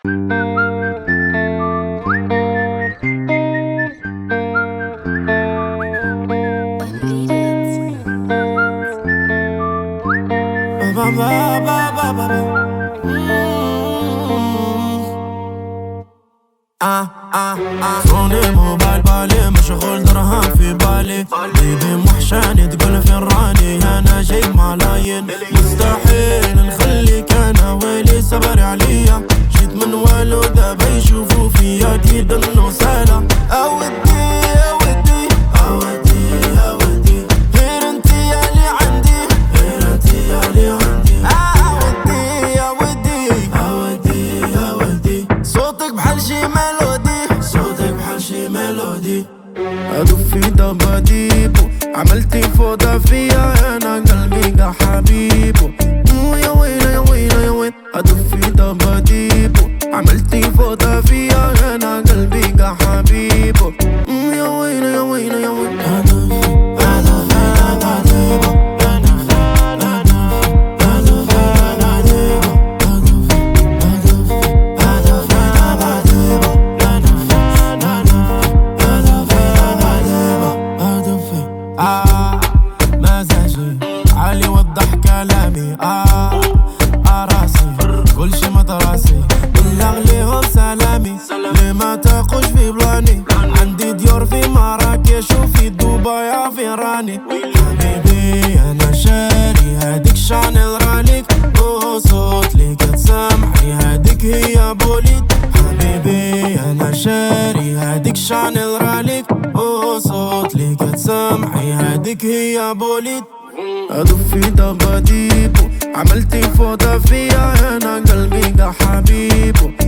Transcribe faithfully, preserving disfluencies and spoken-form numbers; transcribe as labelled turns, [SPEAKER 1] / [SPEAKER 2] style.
[SPEAKER 1] آه آه آه صوني موبايل بالي مشغول درهم في بالي بيبي محشاني تقول فين راني أنا جايب ملايين مستحيل نخليك أنا ويلي صبر عليا جيت من والو دابا يشوفوا فيا أكيد إنو سهلة أودي أودي أودي أودي غير انتي ياللي عندي غير انتي ياللي عندي أودي أودي أودي أودي صوتك بحال شي ميلودي صوتك بحال شي ميلودي أدوب في دباديبو عملتي فوضى فيا أنا قلبي قا حبيبو يا ويل يا ويل يا ويل أدوب في دباديبو عملتي فوضى فيا أنا قلبي قا حبيبو يا ويل يا ويل يا ويل آه مزاجي عالي وضح كلامي آه آه راسي كل شي مدراسي بلغ ليهم سلامي لما تقوش في بلاني عندي ديور في مراكش وفي دبي في راني حبيبي أنا شاري هاديك شانيل رانيك وصوت ليك تسمعي هاديك هي بوليد حبيبي أنا شاري هاديك شانيل رانيك وصوت ليك تسمعي هاديك هي بوليد أدوب في دباديبو عملتي فوضى فيا أنا قلبي قا حبيبو